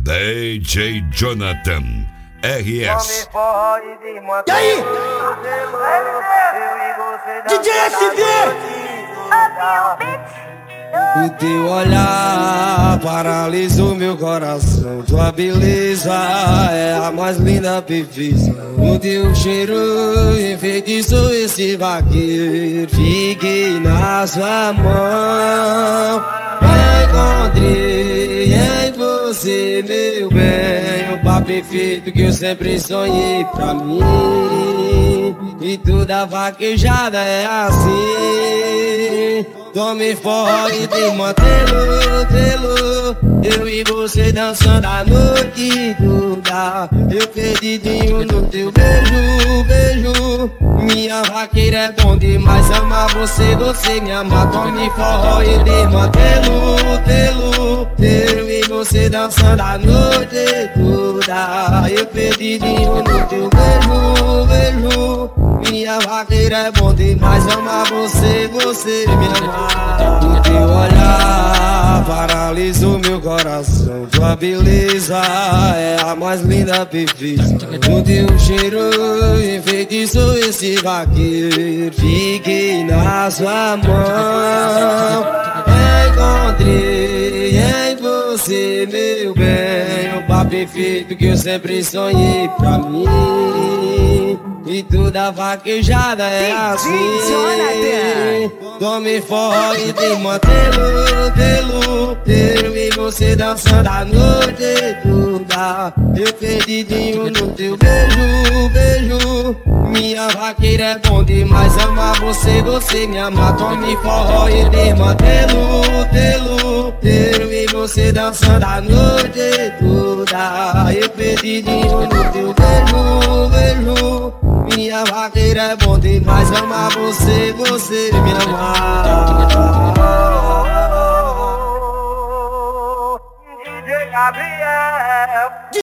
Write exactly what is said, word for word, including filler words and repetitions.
D J Jonathan R S. E aí? D J S D! O teu olhar paralisou meu coração. Tua beleza é a mais linda perfeição. O teu cheiro enfeitiçou esse vaqueiro. Fiquei na sua mão. Encontrei em você, meu bem, o par perfeito que eu sempre sonhei pra mim. E toda vaquejada é assim. Tome forte e te mantendo, telo. Eu e você dançando a noite toda. Eu perdidinho no teu beijo, beijo. Minha vaqueira é bom demais amar você, você me ama. Tome forte e te mantendo, telo. Eu e você dançando a noite toda. Eu perdidinho no teu beijo, beijo. Minha vaqueira é bom demais amar você, você me ama. O teu olhar paralisou meu coração. Tua beleza é a mais linda perfeição. O teu cheiro enfeitiçou esse vaqueiro. Fiquei na sua mão. Encontrei em você, meu bem, o par perfeito que eu sempre sonhei pra mim. E toda vaquejada é assim. Tome forte e te mantendo, telo. Eu e você dançando a noite toda. Eu perdidinho no teu beijo, beijo. Minha vaqueira é bom demais amar você, você me ama. Tome forte e te mantendo, telo. Eu e você dançando a noite toda. Eu perdidinho no teu beijo, beijo. Minha vaqueira é bom demais amar você, você me amar. D J Gabriel.